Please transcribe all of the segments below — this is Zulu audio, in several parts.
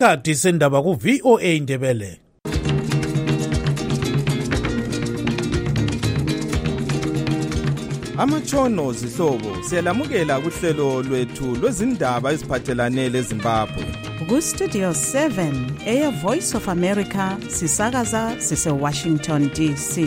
Kati sendaba ku VOA Ndebele. Amatshono zihlobo siyalamukela kuhlelo lwethu lwezindaba eziphathelane leZimbabwe. Ku Studio 7 Air Voice of America sisakaza sise Washington DC.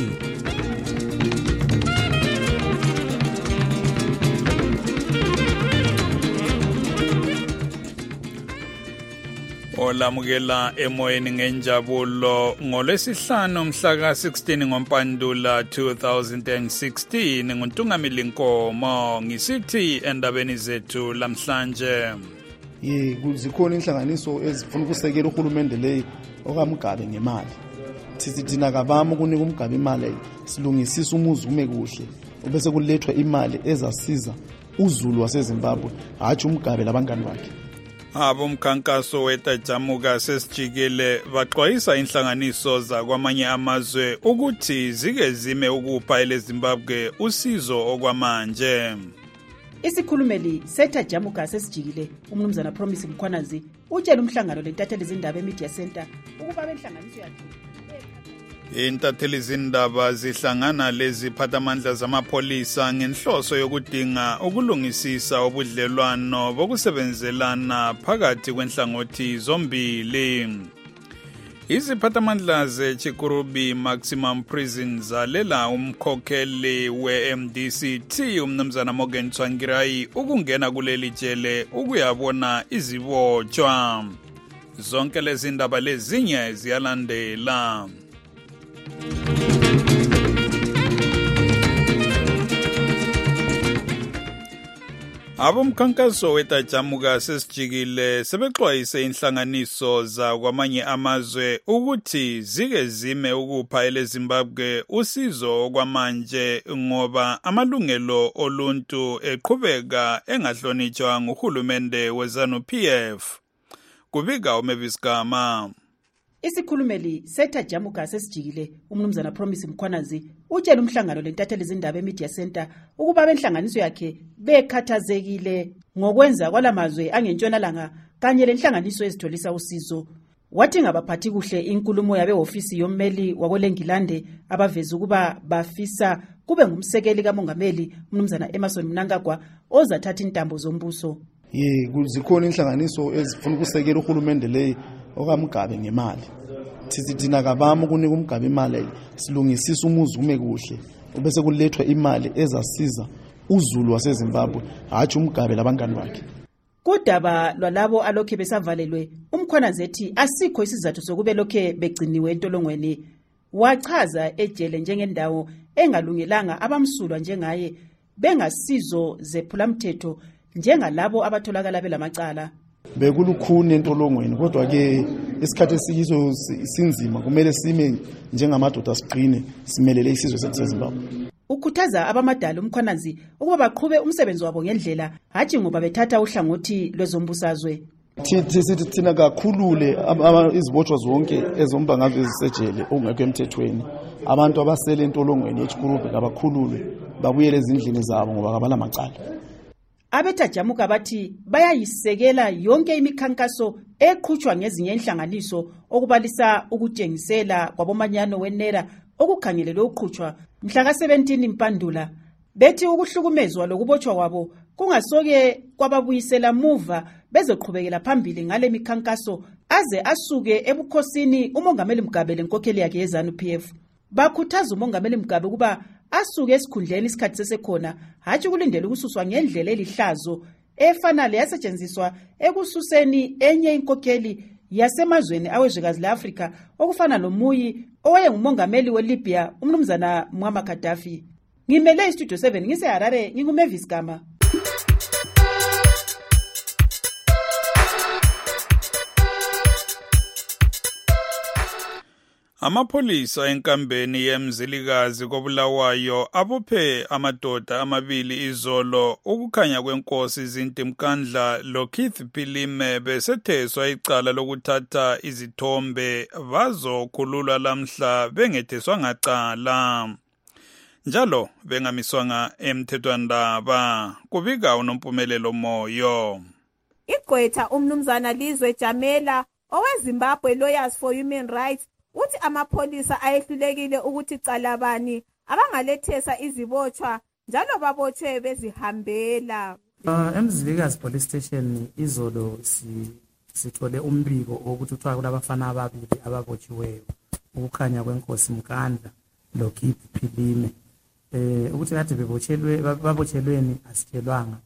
Olamukela emoyeni ngenjabulo ngolwesihlanu mhla ka-16 ngoMpandula 2016 nguNtungamili Nkomo ngisithi endabeni zethu lamhlanje. Zikhona inhlanganiso ezifuna ukusekela uhulumende leyi okaMgabe ngemali. Thina kabama ukunika uMgabe imali silungisisa umuzi ume kuhle ubese kulethwa imali ezasiza uZulu waseZimbabwe hathi uMgabe labangani bakhe. Abomkhankaso wetajamuka sesijikile baxwayisa inhlanganiso zakwamanye amazwe ukuthi zike zime ukupha eleZimbabwe usizo okwamanje. Isikhulumeli setajamuka sesijikile umnumzana Promise Mkhwanazi utshela umhlangano lentatheli zindaba eMedia Center ukuba benhlanganiso yakhe intatheli zindaba zihlangana leziphathamandla zamapholisa ngenhloso yokudinga ukulungisisa ubudlelwano bokusebenzelana phakathi kwenhlangothi zombili. Iziphathamandla zeChikurubi Maximum Prison zalela umkhokheli we-MDCT umnumzana Morgan Tsvangirai ukungena kuleli jele ukuyabona izibotshwa. Zonke lezi ndaba lezinye ziyalandela. Abomkhankaso wetajamuka sesijikile sebexwayise inhlanganiso zakwamanye amazwe ukuthi zike zime ukupha eleZimbabwe usizo okwamanje ngoba amalungelo oluntu eqhubeka engahlonitshwa nguhulumende weZANU-PF. Kubika uMavis Gama. Isikhulumeli setajamuka sesijikile umnumzana Promise Mkhwanazi utshela umhlangano lentatheli zindaba eMedia Center ukuba benhlanganiso yakhe bekhathazekile ngokwenza kwalamazwe angentshonalanga kanye lenhlanganiso ezitholisa usizo. Wathi ngabaphathi kuhle inkulumo yabe ofisi yommeli wakolengilande abaveza ukuba bafisa kube ngumsekeli kamongameli umnumzana Emmerson Mnangagwa ozathatha intambo zombuso. Zikhona inhlanganiso ezifuna ukusekela uhulumende leyi okaMgabe ngemali. Thina kabama ukunika uMgabe imali silungisisa umuzi ume kuhle ubese kulethwa imali ezasiza uZulu waseZimbabwe hathi uMgabe labangani bakhe. Kudaba lwalabo alokhe besavalelwe uMkhwanazi ethi asikho isizathu sokube lokhe begciniwe entolongweni. Wachaza ejele njengendawo engalungelanga abamsulwa njengaye bengasizo zephulamthetho njengalabo abatholakala belamacala. Bekulukhuni entolongweni kodwa ke isikhathi esiyiso sinzima kumele sime njengamadoda siqine simelele isizwe sethu seZimbabwe. Ukhuthaza abamadala uMkhwanazi ukuba baqhube umsebenzi wabo ngendlela hathi ngoba bethatha uhlangothi lwezombusazwe. Thina kakhulule izibotshwa zonke ezombangazwe ezisejele okungekho emthethweni. Abantu abasele entolongweni yeChikurubi kabakhulule babuyele ezindlini zabo ngoba kabalamacala. Abetajamuka bathi bayayisekela yonke imikhankaso eqhutshwa ngezinye inhlanganiso okubalisa ukutshengisela kwabomanyano wenera okukhangelelwe uqhutshwa mhla ka-17 Mpandula. Bethi ukuhlukumezwa lokubotshwa kwabo kungasoke kwababuyisela muva bezoqhubekela phambili ngale mikhankaso aze asuke ebukhosini umongameli Mgabe lenkokheli yakhe yeZANU-PF. Bakhuthaza umongameli Mgabe kuba asuke esikhundleni isikhathi sesekhona hathi kulindele ukususwa ngendlela elihlazo efana leyasetshenziswa ekususeni enye inkokheli yasemazweni awezwekazi leAfrika okufana noMuyi owayengumongameli weLibya umnumzana Muammar Gaddafi. Ngimele iStudio 7 ngiseHarare nginguMavis Gama. Amapholisa enkambeni yemzilikazi koBulawayo abophe amadoda amabili izolo ukukhanya kwenkosi Zintimkandla loKeith Philime besetheswa icala lokuthatha izithombe bazokhululwa lamhla bengetheswa ngacala. Njalo bengamiswanga emthethwandaba. Kubika uNompumelelo Moyo. Igqwetha umnumzana Lizwe Jamela oweZimbabwe Lawyers for Human Rights uthi amapholisa ayehlulekile ukuthi calabani abangalethesa izibotshwa njalo babotshwe bezihambela. eMzilikazi Police Station izolo sithole umbiko ukuthi kuthiwa kulabafana ababili ababotshiweyo ukukhanya kwenkosi Mkandla loKeith Philime ukuthi kade babotshelweni asitshelwanga.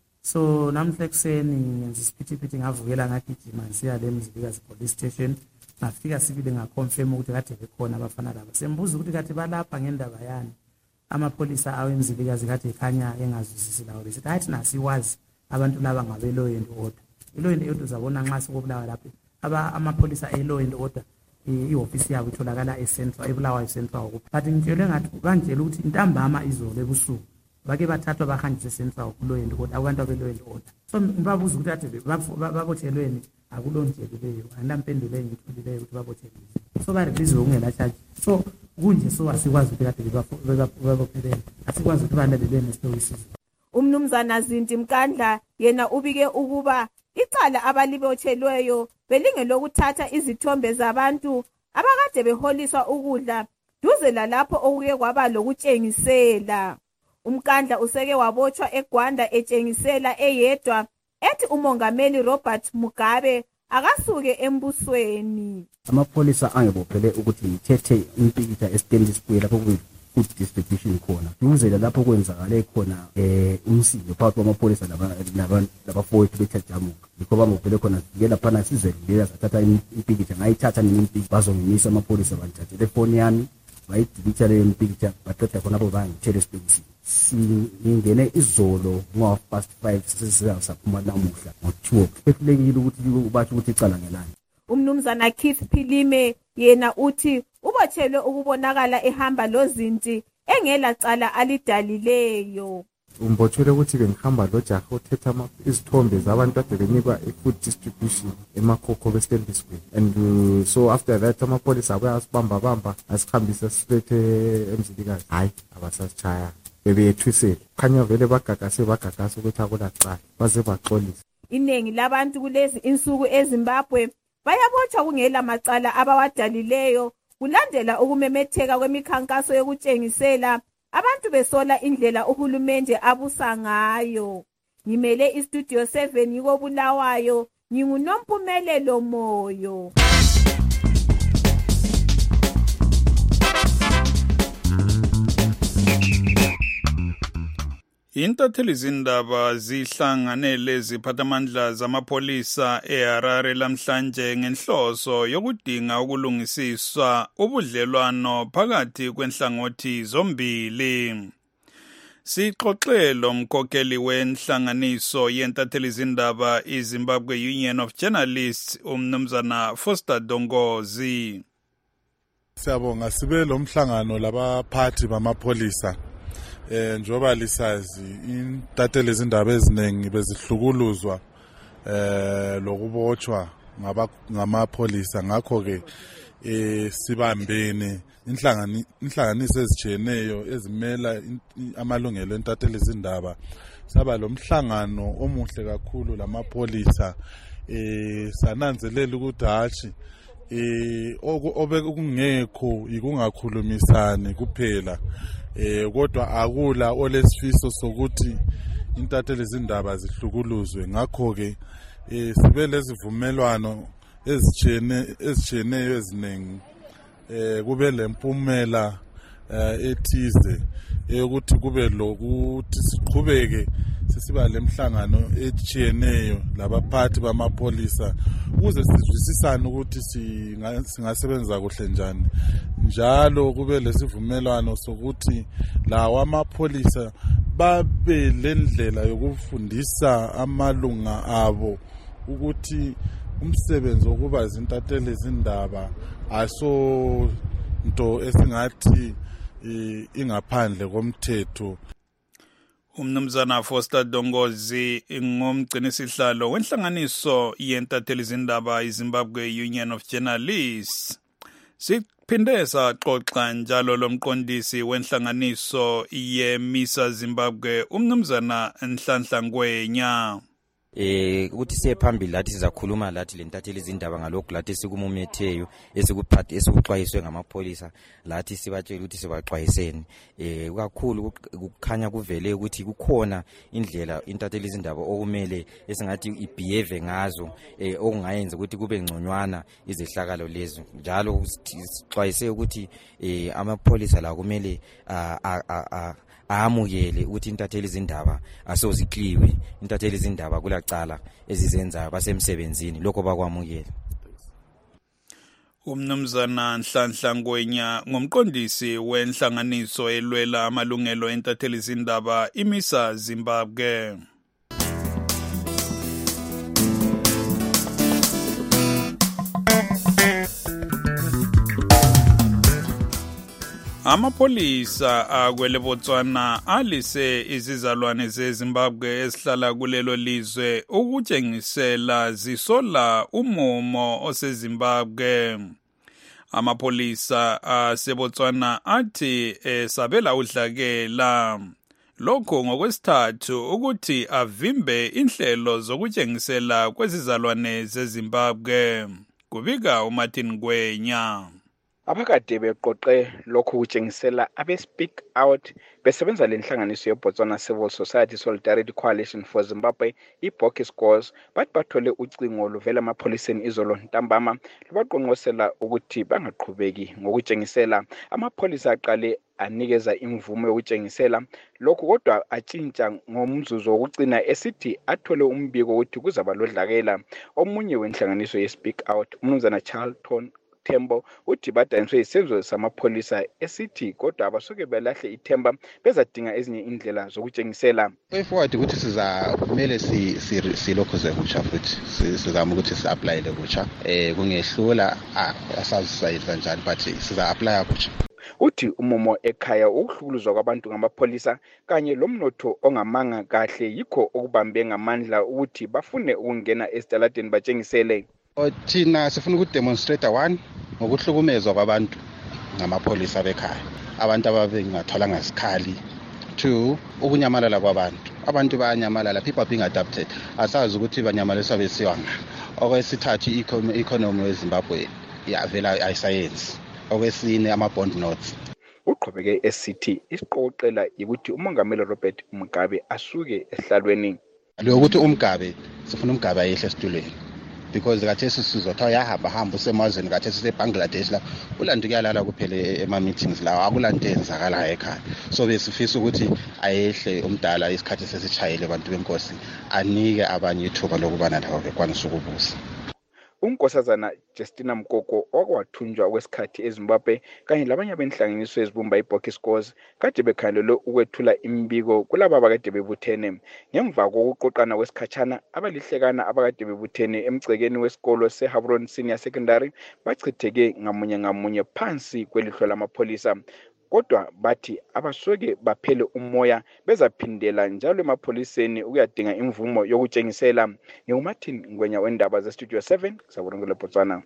So namhla ekseni ngenza isiphithiphithi ngavukela ngagijima ngisiya le eMzilikazi Police Station ngafika sibili ngaconfirm ukuthi kade bekhona abafana laba. Sembuza ukuthi kade balapha ngendaba yani. Amapholisa aweMzilikazi kade ekhanya engazwisisi lawo besithi hayi thina siwazi abantu laba ngabe law and order. Law and order uzabona nxa sikubulawa lapha amapholisa law and order iofisi yabo itholakala eCentral eBulawayo Central. But ngitshele ngathi banjela ukuthi intambama izolo ebusuku bake bathathwa bahanjiswe eCentral kulo and order abantu abelaw and order. So ngibabuza ukuthi ade babotshelweni akulonjeli leyo andampendulo engithulileyo ukuthi babotshelweni. So ba release ungela charge. So kunje so asikwazi ukuthi kade babophelele asikwazi ukuthi balalele nesitory. Umnumzana Zinti Mkandla yena ubike ukuba icala abalibotshelweyo belinge lokuthatha izithombe zabantu abakade beholiswa ukudla duze lalapho okuke kwaba lokutshengisela. Umkandla useke wabotshwa eGwanda etshengisela eyedwa ethi umongameli Robert Mugabe akasuke embusweni. Amapholisa angebophele ukuthi ngithethe impikitsha eStandard Square lapho food distribution khona duze lapho kwenzakale khona umsindo phakathi kwamapholisa labafowethu bethajamuka yikho bamophele khona ngela phana sizedlela sathatha impikitsha ngayithatha nempikitsha bazongimisa amapholisa banthathele phone yami bayidilitha le impikitsha baqeda khona abo bangitshela isipekisi singene izolo ngo-5:30 sesisaphuma namuhla ngo-2 ehlekile ukuthi bathi ukuthi icala ngelani. Umnumzana Keith Philime yena uthi ubotshelwe ukubonakala ehamba lozinti engela cala alidalileyo. Umbotshelwe ukuthi bengihamba lojaha othetha izithombe zabantu ade benikwa food distribution emakhokho beStandard Square. And so after that amapholisa abuya asibamba asikhambisa siphethe eMzilikazi. Hayi abasasichaya bebethwisela khanya vele bagagase ukuthi akulacala baze baxolisa. Iningi labantu kulezi insuku eZimbabwe bayabotshwa kungela macala abawadalileyo kulandela ukumemetheka kwemikhankaso yokutshengisela abantu besola indlela uhulumende abusa ngayo. Ngimele iStudio 7 yiko Bulawayo nginguNompumelelo Moyo. Intatheli zindaba zihlanganele ziphathamandla zamapholisa eHarare lamhlanje ngenhloso yokudinga ukulungisiswa ubudlelwano phakathi kwenhlangothi zombili. Sixoxe lo mkhokheli wenhlanganiso yentatheli zindaba iZimbabwe Union of Journalists umnumzana Foster Dongozi. Siyabonga sibe lo mhlangano labaphathi bamapholisa njoba lisazi intatheli izindaba eziningi bezihlukuluzwa lokubotshwa ngamapholisa ngakho ke sibambene inhlanganiso ezijeneyo ezimela amalungelo entatheli izindaba saba lo mhlangano omuhle kakhulu lamapholisa sananzelela ukuthi hathi obekungekho ikungakhulumisani kuphela kodwa akula olesifiso sokuthi intatheli izindaba zihlukuluzwe ngakho ke sibe lezivumelwano ezijeneyo eziningi kube lempumela ethize ukuthi kube lokuthi siqhubeke sisiba lemhlangano ejiyeneyo labaphathi bamapholisa ukuze sizwisisane ukuthi singasebenza kuhle njani njalo kube lesivumelwano sokuthi lawa amapholisa babe lendlela yokufundisa amalunga abo ukuthi umsebenzi wokuba izintatheli izindaba aso into esingathi ingaphandle komthetho. Umnumzana Foster Dongozi ngumgcinisihlalo wenhlanganiso yentatheli izindaba iZimbabwe Union of Journalists. Siphinde saxoxa njalo lomqondisi wenhlanganiso yeMISA Zimbabwe umnumzana Nhlanhla Ngwenya. ukuthi siye phambili lathi sizakhuluma lathi lentatheli izindaba ngalokho lathi sikumumetheyo esikuxwayiswe ngamapholisa lathi sibatshela ukuthi sibaxwayiseni kakhulu kukhanya kuvele ukuthi kukhona indlela intatheli izindaba okumele esingathi ibehave ngazo okungayenza ukuthi kube ngconywana izehlakalo lezo njalo sixwayise ukuthi amapholisa la kumele amukele ukuthi intatheli izindaba asozikliwe intatheli izindaba kulacala ezizenza basemsebenzini lokho bakwamukela. Umnumzana Nhlanhla Ngwenya ngomqondisi wenhlanganiso elwela amalungelo entatheli izindaba iMISA Zimbabwe. Amapolisa akwele Botswana alise izizalwane zeZimbabwe esihlala kulelo lizwe ukutshengisela zisola umumo oseZimbabwe. Amapolisa aseBotswana athi sabela udlakela lokho ngokwesithathu ukuthi avimbe inhlelo zokutshengisela kwezizalwane zeZimbabwe. Kubika uMartin Ngwenya. Abakade beqoqe lokhu kutshengisela abe-Speak Out besebenza lenhlanganiso yeBotswana Civil Society Solidarity Coalition for Zimbabwe iBoki Scores bathi bathole ucingo luvela amapholiseni izolo ntambama lubaqonqosela ukuthi bangaqhubeki ngokutshengisela. Amapholisa aqale anikeza imvumo yokutshengisela lokhu kodwa atshintsha ngomzuzu wokugcina esithi athole umbiko ukuthi kuzaba lodlakela. Omunye wenhlanganiso yeSpeak Out umnumzana Charlton Tembo uthi badaniswe isenzo samapholisa esithi kodwa abasuke belahle ithemba bezadinga ezinye indlela zokutshengisela. Forward ukuthi kumele silokhuze kutsha futhi sizama ukuthi si-applyele kutsha kungehlula asazi sizayenza kanjani but siza-applya kutsha. Uthi umumo ekhaya ukuhlukuluzwa kwabantu ngamapholisa kanye lomnotho ongamanga kahle yikho okubambe ngamandla ukuthi bafune ukungena esitaladeni batshengisele. Thina sifuna ukudemonstrate one ngokuhlukumezwa kwabantu ngamapholisa bekhaya abantu ababengatholanga isikhali. 2 ukunyamalala kwabantu abantu bayanyamalala people are being adopted asazi ukuthi banyamalaliswa besiwa ngani. Okwesithathu economy weZimbabwe yavela ayisayensi. Okwesine ama-bond notes. Uqhubeke esithi isiqoqela ukuthi umongameli Robert Mugabe asuke esihlalweni. Lokuthi uMgabe sifuna uMgabe ayehle esitulweni because kathesi sizotha yahamba usemazweni kathesi seBangladesh la ulantu kuyalala kuphele ema-meetings lawo akulanto enzakala ekhaya. So besifisa ukuthi ayehle umdala isikhathi sesitshayile abantu benkosi anike abanye ithuba lokubana lawo bekwanisa ukubusa. Unkosazana Justina Mkoko okwathunjwa kwesikhathi eZimbabwe kanye labanye abenhlanganiso ezibumba iBoki Scores kade bekhangelwe ukwethula imbiko kulabo abakade bebuthene ngemva kokuqoqana kwesikhatshana abalihlekana abakade bebuthene emgcekeni wesikolo seHabron Senior Secondary bachitheke ngamunye phansi kwelihlo lamapholisa. Kodwa bathi abasuke baphele umoya bezaphindela njalo emapholiseni ukuyadinga imvumo yokutshengisela. NguMartin Ngwenya wendaba zeStudio 7 sabonongela Botswana.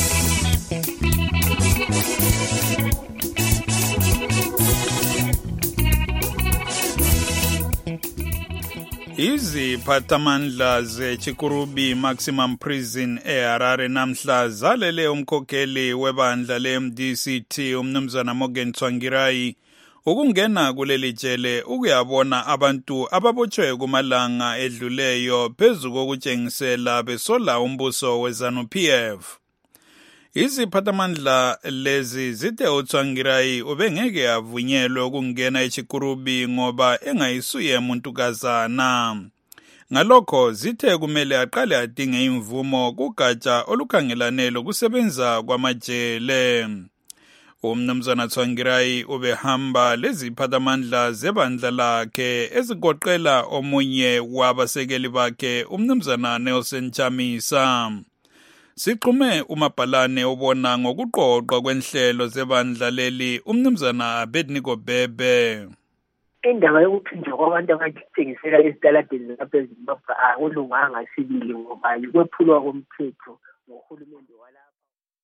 Iziphathamandla zeChikurubi Maximum Prison eHarare namhla zalele umkhokheli webandla leMDCT umnumzana Morgan Tsvangirai ukungena kuleli jele ukuyabona abantu ababotshwe kumalanga edluleyo phezu kokutshengisela besola umbuso weZANU-PF. Iziphathamandla lezi zithe uTsvangirai ubengeke avunyelwe ukungena eChikurubi ngoba engayisuye umuntukazana. Ngalokho zithe kumele aqale adinge imvumo kugatsha olukhangelane lokusebenza kwamajele. Umnumzana Tsvangirai ubehamba leziphathamandla zebandla lakhe ezigoqela omunye wabasekeli bakhe umnumzana Nelson Chamisa. Siqume umabhalane obona ngokuqoqwa kwenhlelo zebandla leli umnumzana Abednego Bebe. Indaba yokuthinjwa kwabantu abathengisela ezitaladeni lapha eZimbabwe akulunganga sibili ngoba yikwephulwa komthetho ngohulumende walapha.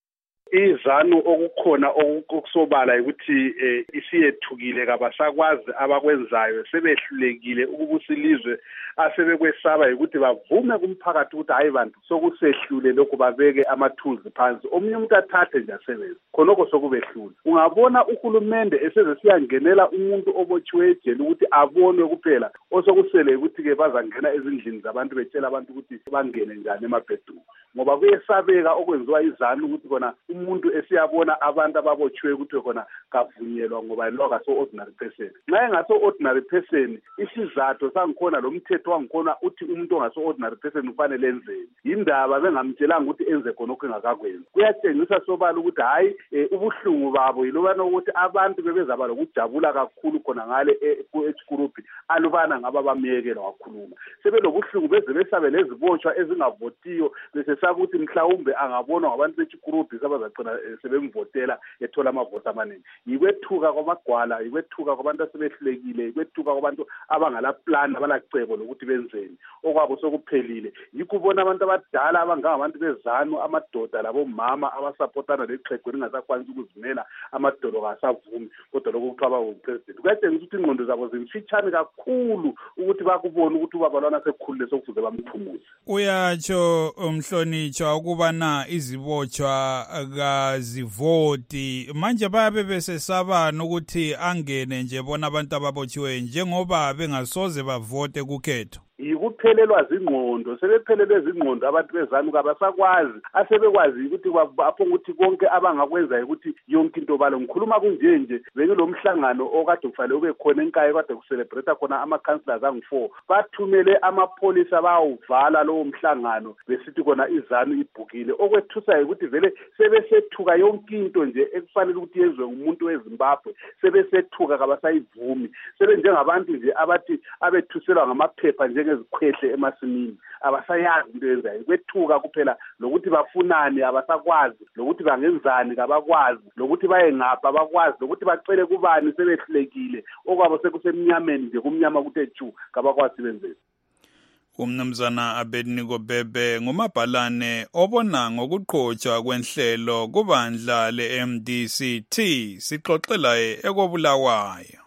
izanu okukhona okusobala ukuthi isiyethukile kabasakwazi abakwenzayo sebehlulekile ukubusilizwe asebekwesaba ukuthi bavume kumphakathi ukuthi hayi bantu sokusehlule lokho babeke amathuluzi phansi omunye umuntu athathe nje asebenze khonoko sokubehlula ungabona uhulumende eseze siyangenela umuntu obotshiwe ejele ukuthi abonwe kuphela osokusele ukuthi ke bazangena ezindlini zabantu betshela abantu ukuthi bangene njani emabhedroom ngoba kuyesabeka okwenziwa izanu ukuthi kona umuntu esiyabona abantu ababotshiwe ukuthi kona kavunyelwa ngoba lo akaso ordinary person nxa engaso ordinary person isizathu sangikhona lo mthetho wangikhona uthi umuntu ongaso ordinary person kufanele enzeni indaba bengamtshelanga ukuthi enze khonokho engakakwenzi kuyatshengisa sobala ukuthi hayi ubuhlungu babo yilobana ukuthi abantu bebezaba lokujabula kakhulu khona ngale eChikurubi alubana ngaba bamyekela wakhuluma sebelobuhlungu beze besabe lezibotshwa ezingavotiyo besesaba ukuthi mhlawumbe angabonwa ngabantu beChikurubi sabazagcina sebemvotela ethola amavoti amaningi yikwethuka kwamagwala yikwethuka kwabantu asebehlulekile yikwethuka kwabantu abangala plan abalacebo lokuthi benzeni okwabo sokuphelile yikubona abantu abadala abangabantu bezanu amadoda labomama abasupportana lexhego lingasakwanisi ukuzimela amadolo kasavumi kodwa lokho kuqaba upresident kuyatshengisa ukuthi ingqondo zabo zimfitshane kakhulu ukuthi bakubone ukuthi ubaba lwana sekukhulile sokufuze bamphumuze uyatsho umhlonitshwa ukubana izibotshwa kazivoti manje bayabe besesabana ukuthi angene nje bona abantu ababotshiweyo njengoba bengasoze bavote kukhetho yikuphelelwa zingqondo sebephelelwe zingqondo abantu bezanu kabasakwazi asebekwazi ukuthi apho ukuthi konke abangakwenza ukuthi yonke into balo ngikhuluma kunje bekulomhlangano okade kufanele ube khona enkaye kade kucelebrate khona ama-councillors angu-4 bathumele amapholisa bawuvala lowo mhlangano besithi kona izanu ibhukile okwethusayo ukuthi vele sebesethuka yonke into nje ekufanele ukuthi yenziwe ngumuntu weZimbabwe sebesethuka kabasayivumi sebenjengabantu nje abathi abethuselwa ngamaphepha njengezikhwehle emasimini abasayazi into yenzayo kwethuka kuphela lokuthi bafunani abasakwazi lokuthi bangenzani kabakwazi lokuthi baye ngapha abakwazi lokuthi bacele kubani sebehlulekile okwabo sekusemnyameni nje kumnyama kuthe chu kabakwazi benzeni umnumzana Abednego Bhebhe ngumabhalane obona ngokuqhotshwa kwenhlelo kubandla le-MDCT sixoxela ekobulawayo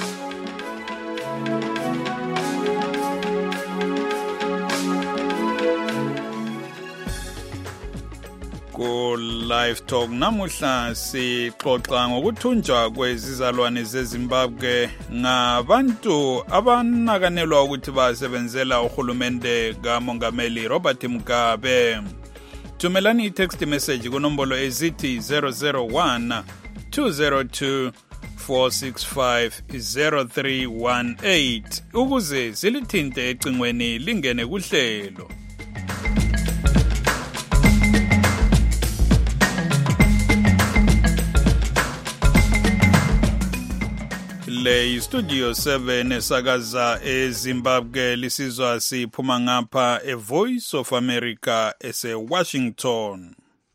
Live Talk namuhla sixoxa ngokuthunjwa kwezizalwane zeZimbabwe ngabantu abanakanelwa ukuthi basebenzela uhulumende kaMongameli Robert Mugabe. Thumelani i-text message kunombolo ezithi 001 202 465 0318 ukuze silithinte ecingweni lingene kuhlelo. Le studio 7 esakaza eZimbabwe lisizwa siphuma ngapha eVoice of America eseWashington.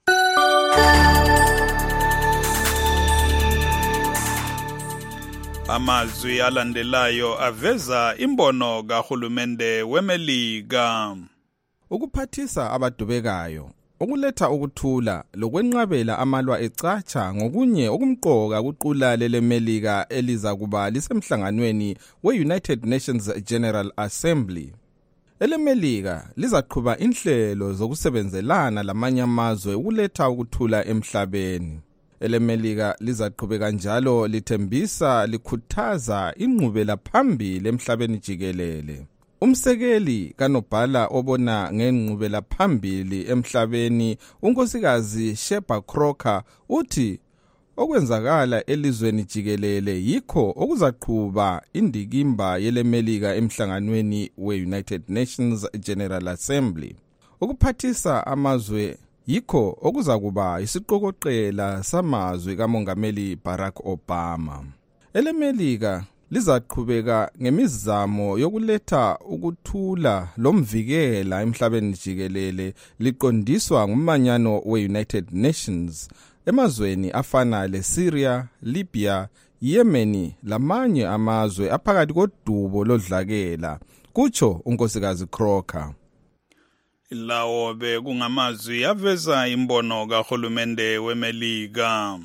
Amazwi alandelayo aveza imbono kahulumende weMelika. Ukuphathisa abadubekayo ukuletha ukuthula lokwenqabela amalwa ecatsha ngokunye okumqoka kuqula leMelika eliza kuba lisemhlanganweni we-United Nations General Assembly. EleMelika lizaqhuba inhlelo zokusebenzelana lamanye amazwe ukuletha ukuthula emhlabeni. EleMelika lizaqhubeka njalo lithembisa likhuthaza inqubela phambili emhlabeni jikelele. Umsekeli kanobhala obona ngenqubela phambili emhlabeni unkosikazi Sheba Crocker uthi okwenzakala elizweni jikelele yikho okuzaqhuba indikimba yeleMelika emhlanganweni we-United Nations General Assembly. Ukuphathisa amazwe yikho okuzakuba isiqokoqela samazwe kaMongameli Barack Obama. EleMelika lizaqhubeka ngemizamo yokuletha ukuthula lomvikela emhlabeni jikelele liqondiswa ngumanyano we-United Nations emazweni afana leSyria, Libya, Yemen lamanye amazwe aphakathi kodubo lodlakela, kutsho unkosikazi Crocker. Lawo bekungamazwi aveza imbono kahulumende weMelika.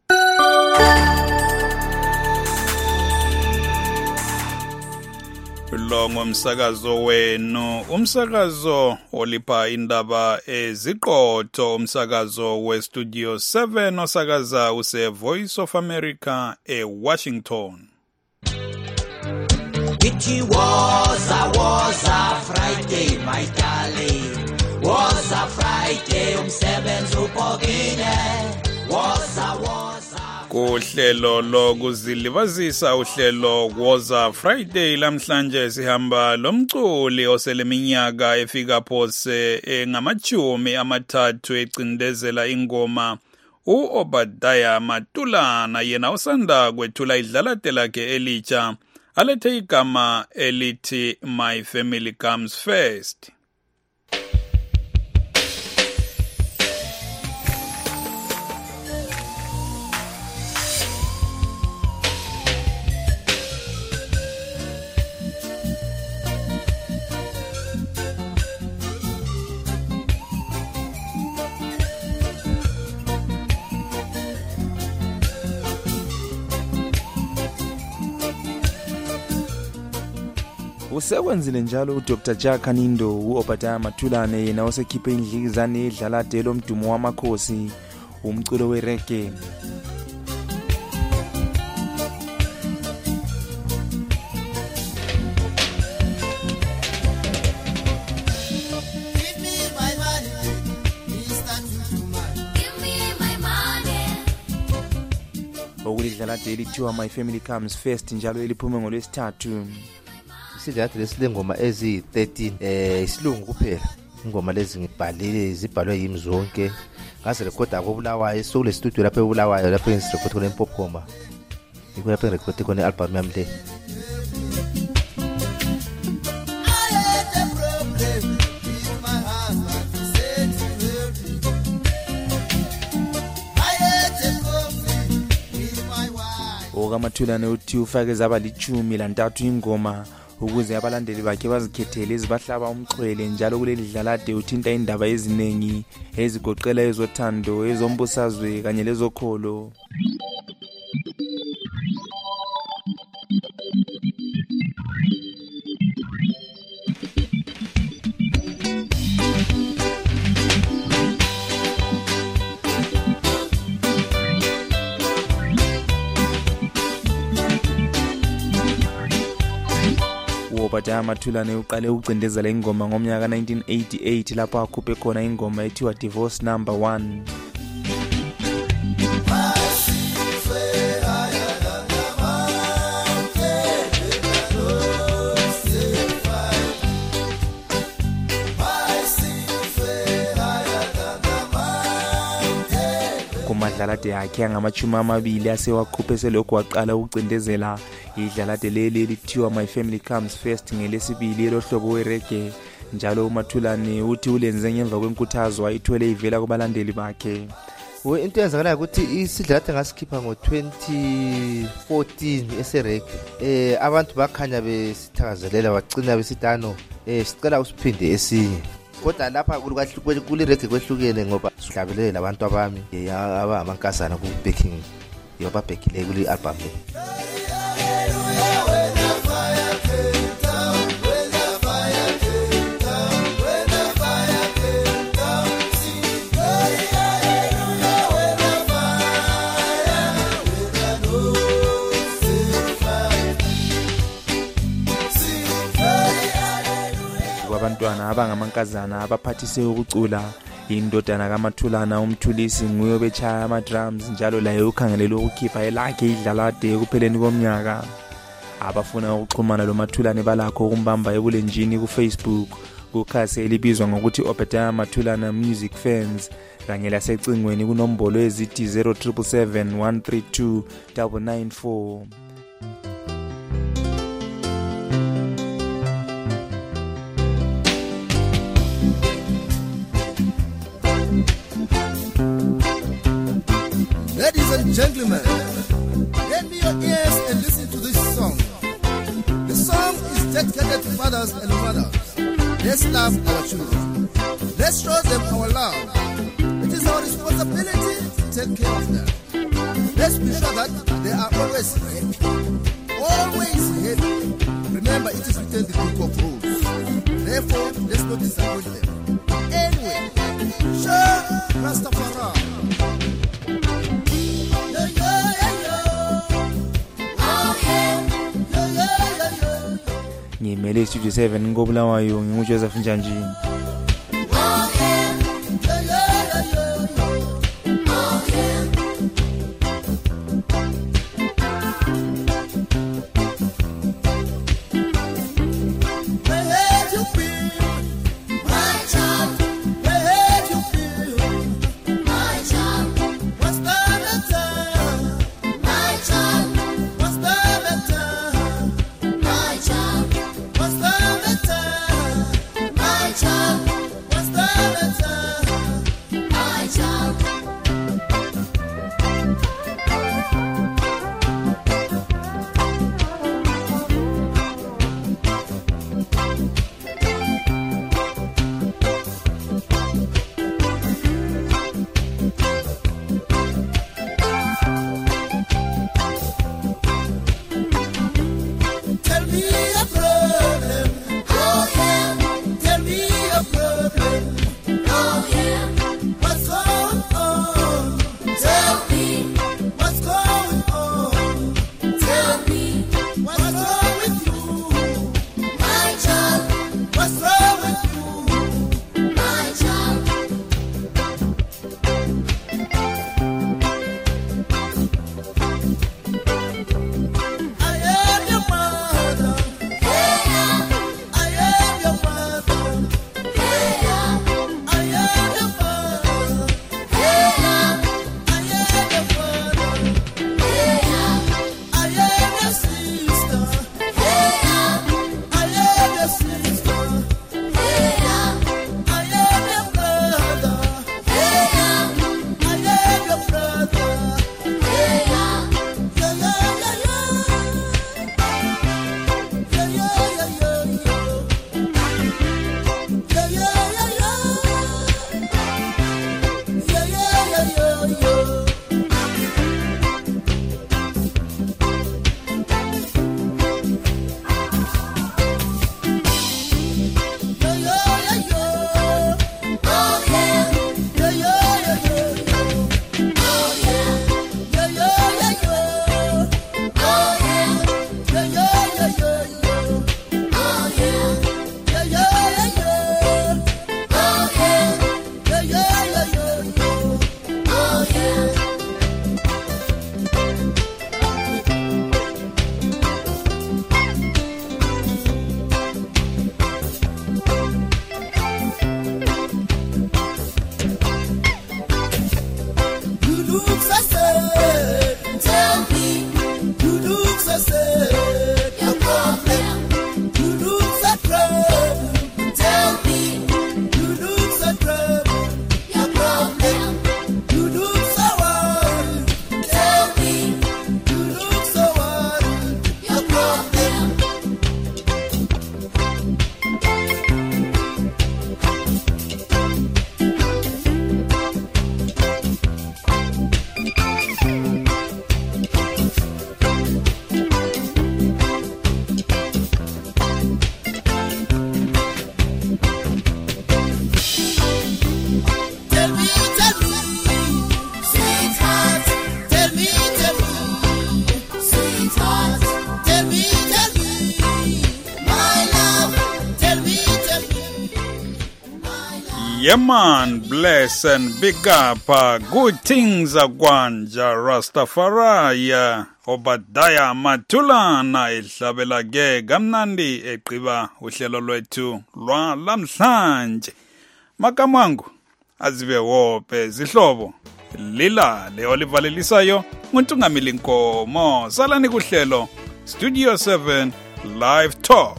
Lo ngumsakazo wenu, umsakazo olipha indaba eziqotho, umsakazo weStudio 7 osakaza use Voice of America eWashington. It was a Friday, my darling. Was a Friday, umsebenzi upokile. Was a Kuhlelo lokuzilibazisa uhlelo Woza Friday lamhlanje sihamba lomculi oseleminyaka efika phose engamachumi amathathu ecindezela ingoma uObadiah Matulana yena usanda kwethula idlalate lakhe elitsha alethe igama elithi My Family Comes First. Usekwenzile njalo uDr. Jack Kanindo uObadiah Matulana yena osekhiphe indlikizane edlalade lomdumo wamakhosi umculo wereggae. Okulidlalade elithiwa My Family Comes First njalo eliphume ngoLwesithathu. Isidlala lesilengoma ezi13 isilungu kuphela. Ingoma lezi ngibhalile zibhalwe yimi zonke. Ngase recorda koBulawayo sokule studio lapha eBulawayo lapha ngirecorda khona eMpophoma. Ngikho lapha ngirecorda khona ialbum yami le. OkaMatulana uthi ufake zaba lichumi lantathu ingoma ukuze abalandeli bakhe bazikhethele ezibahlaba umxhwele njalo kuleli dlalade uthinta indaba eziningi ezigoqela ezothando ezombusazwe kanye lezokholo. uObadiah Matulana uqale ukucindezela ingoma ngomnyaka 1988 lapho akhuphe khona ingoma ethiwa Divorce Number 1. Kumadlalade yakhe ngamachumi amabili asewakhuphe selokhu waqala ukucindezela idlalade leli elithiwa My Family Comes First ngelesibili elohlobo wereggae njalo uMatulana uthi ulenze ngemva kwenkuthazo ayithole ivela kubalandeli bakhe. Into yenzakala ukuthi isidlalade ngasikhipha ngo2014 esereggae. Abantu bakhanya besithakazelela wagcina besitano sicela usiphinde esinye. Kodwa lapha kulireggae kwehlukene ngoba sihlabelela abantu abami abamankazana ku-backing yobabhekile kuli album le. Abantwana abangamankazana abaphathise ukucula indodana kaMatulana umthulisi nguye bechaya ama-drums njalo laye ukhangelele ukukhipha elakhe idlalade kupheleni komnyaka. Abafuna ukuxhumana loMatulana balakho ukumbamba ebulenjini ku-Facebook kukhasi elibizwa ngokuthi Obadiah Matulana Music Fans kanye lasecingweni kunombolo ezithi 0777 132 994. Ladies and gentlemen, lend me your ears and listen to this song. The song is dedicated to fathers and mothers. Let's love our children. Let's show them our love. It is our responsibility to take care of them. Let's be sure that they are always happy. Always happy. Remember, it is written in the book of rules. Therefore, let's not disappoint them. Anyway, show Rastafari. ngimele studio 7 ngobulawayo nginguJoseph Njanjini. Yeah man, bless and big up good things akwanja Rastafari Obadiah Matulana ihlabela ke kamnandi eqiba uhlelo lwethu lwa lamhlanje. Makamangu azibe wophe zihlobo lila le olivalelisayo nguntungamili Nkomo. Salani kuhlelo Studio 7 Live Talk.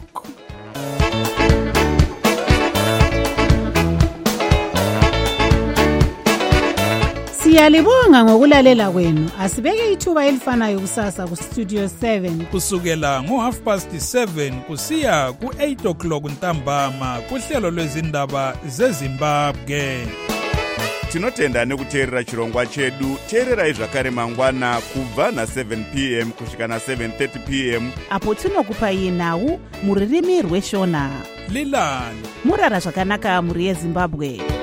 Siyalibonga ngokulalela kwenu. Asibeke ithuba elifanayo kusasa ku Studio 7 kusukela ngo7:30 kusiya ku8 o'clock ntambama kuhlelo lwezindaba zeZimbabwe. Tinotenda nekuteerera chirongwa chedu. Teererai zvakare mangwana kubva na7 p.m. kusvika na7:30 p.m. apo tinokupai nhau muririmi rweshona. Lilani murara zvakanaka muri yeZimbabwe.